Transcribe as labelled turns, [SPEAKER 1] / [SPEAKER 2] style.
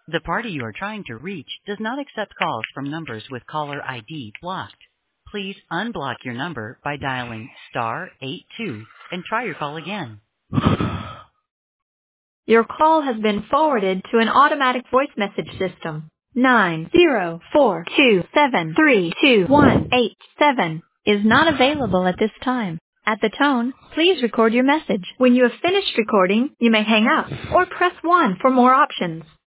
[SPEAKER 1] The party you are trying to reach does not accept calls from numbers with caller ID blocked. Please unblock your number by dialing *82 and try your call again.
[SPEAKER 2] Your call has been forwarded to an automatic voice message system. 90427322187 is not available at this time. At the tone, please record your message. When you have finished recording, you may hang up or press 1 for more options.